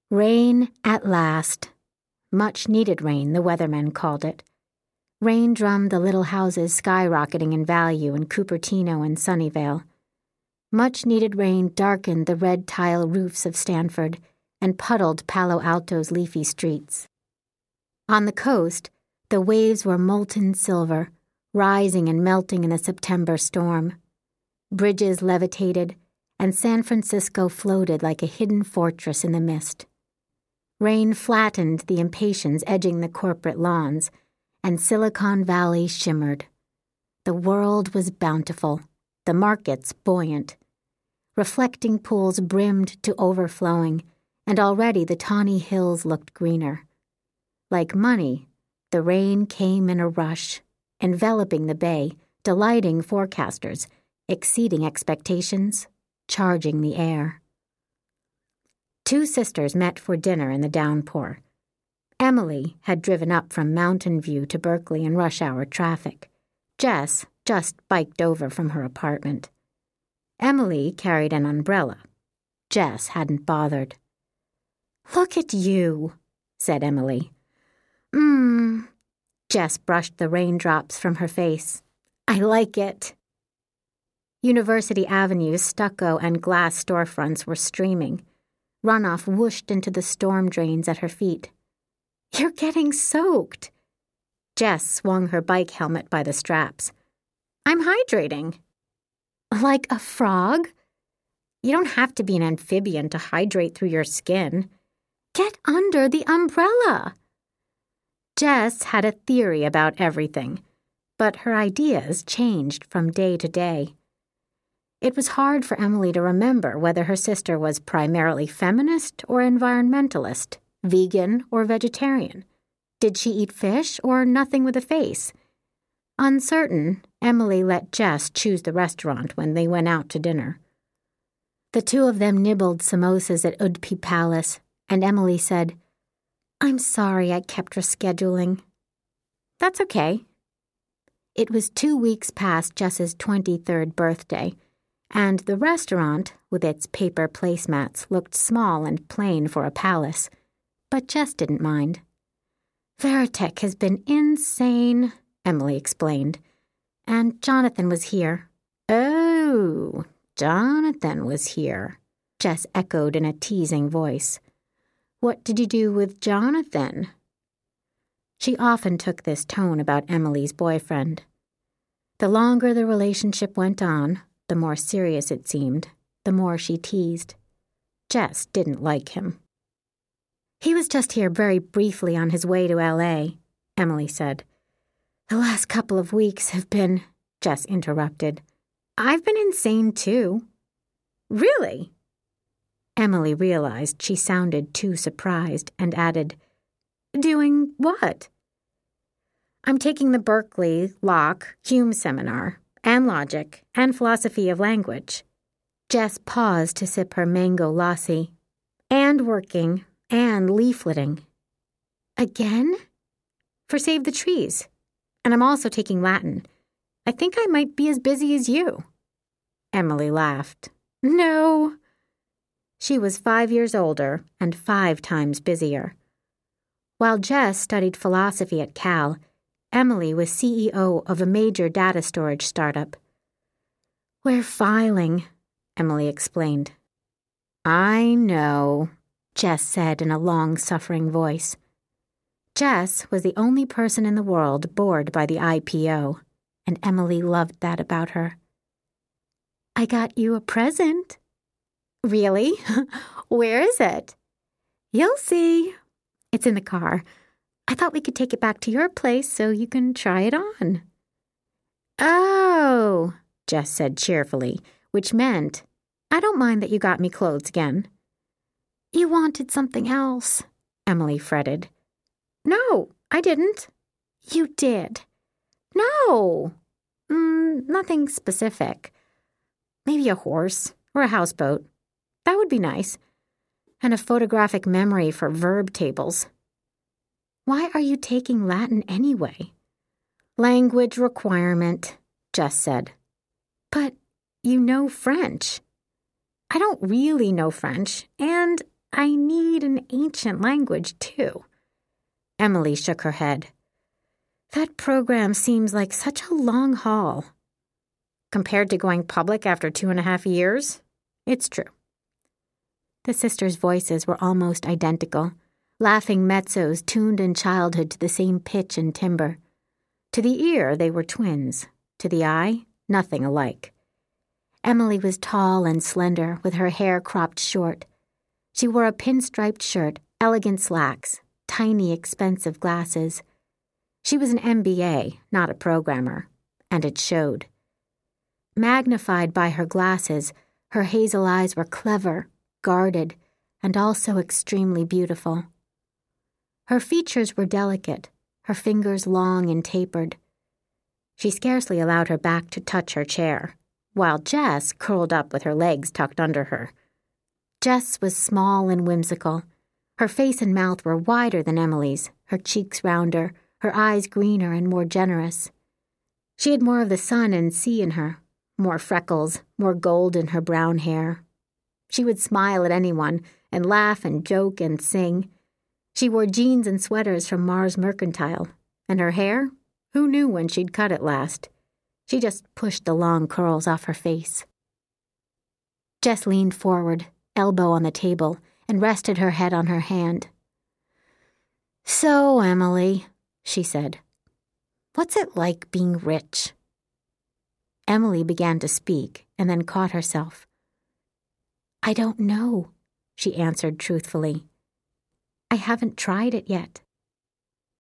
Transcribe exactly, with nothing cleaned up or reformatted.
Rain at last. Much-needed rain, the weathermen called it. Rain drummed the little houses skyrocketing in value in Cupertino and Sunnyvale. Much-needed rain darkened the red tile roofs of Stanford and puddled Palo Alto's leafy streets. On the coast, the waves were molten silver, rising and melting in a September storm. Bridges levitated, and San Francisco floated like a hidden fortress in the mist. Rain flattened the impatiens edging the corporate lawns, and Silicon Valley shimmered. The world was bountiful, the markets buoyant. Reflecting pools brimmed to overflowing, and already the tawny hills looked greener. Like money, the rain came in a rush, enveloping the bay, delighting forecasters, exceeding expectations, charging the air. Two sisters met for dinner in the downpour. Emily had driven up from Mountain View to Berkeley in rush-hour traffic. Jess just biked over from her apartment. Emily carried an umbrella. Jess hadn't bothered. "Look at you," said Emily. Mmm. Jess brushed the raindrops from her face. "I like it." University Avenue's stucco and glass storefronts were streaming. Runoff whooshed into the storm drains at her feet. "You're getting soaked." Jess swung her bike helmet by the straps. "I'm hydrating." "Like a frog?" "You don't have to be an amphibian to hydrate through your skin." "Get under the umbrella." Jess had a theory about everything, but her ideas changed from day to day. It was hard for Emily to remember whether her sister was primarily feminist or environmentalist, vegan or vegetarian. Did she eat fish or nothing with a face? Uncertain, Emily let Jess choose the restaurant when they went out to dinner. The two of them nibbled samosas at Udpi Palace, and Emily said, "I'm sorry I kept rescheduling." "That's okay." It was two weeks past Jess's twenty-third birthday, and the restaurant, with its paper placemats, looked small and plain for a palace, but Jess didn't mind. "Veritech has been insane," Emily explained, "and Jonathan was here." "Oh, Jonathan was here," Jess echoed in a teasing voice. "What did you do with Jonathan?" She often took this tone about Emily's boyfriend. The longer the relationship went on, the more serious it seemed, the more she teased. Jess didn't like him. "He was just here very briefly on his way to L A, Emily said. "The last couple of weeks have been," Jess interrupted. "I've been insane too." "Really?" Emily realized she sounded too surprised and added, "Doing what?" "I'm taking the Berkeley, Locke, Hume seminar, and logic, and philosophy of language." Jess paused to sip her mango lassi. "And working, and leafleting." "Again?" "For Save the Trees. And I'm also taking Latin. I think I might be as busy as you." Emily laughed. "No." She was five years older and five times busier. While Jess studied philosophy at Cal, Emily was C E O of a major data storage startup. "We're filing," Emily explained. "I know," Jess said in a long-suffering voice. Jess was the only person in the world bored by the I P O, and Emily loved that about her. "I got you a present." "Really? Where is it?" "You'll see. It's in the car. I thought we could take it back to your place so you can try it on." "Oh," Jess said cheerfully, which meant, "I don't mind that you got me clothes again." "You wanted something else," Emily fretted. "No, I didn't." "You did." "No." Mm, nothing specific. Maybe a horse or a houseboat. That would be nice. And a photographic memory for verb tables. "Why are you taking Latin anyway?" "Language requirement," Jess said. "But you know French." "I don't really know French, and I need an ancient language, too. Emily shook her head. That program seems like such a long haul. Compared to going public after two and a half years, it's true. The sisters' voices were almost identical, laughing mezzos tuned in childhood to the same pitch and timbre. To the ear, they were twins. To the eye, nothing alike. Emily was tall and slender, with her hair cropped short. She wore a pinstriped shirt, elegant slacks, tiny, expensive glasses. She was an M B A, not a programmer, and it showed. Magnified by her glasses, her hazel eyes were clever, guarded, and also extremely beautiful. Her features were delicate, her fingers long and tapered. She scarcely allowed her back to touch her chair, while Jess curled up with her legs tucked under her. Jess was small and whimsical. Her face and mouth were wider than Emily's, her cheeks rounder, her eyes greener and more generous. She had more of the sun and sea in her, more freckles, more gold in her brown hair. She would smile at anyone and laugh and joke and sing. She wore jeans and sweaters from Mars Mercantile, and her hair, who knew when she'd cut it last? She just pushed the long curls off her face. Jess leaned forward, elbow on the table, and rested her head on her hand. So, Emily, she said, what's it like being rich? Emily began to speak and then caught herself. I don't know, she answered truthfully. I haven't tried it yet.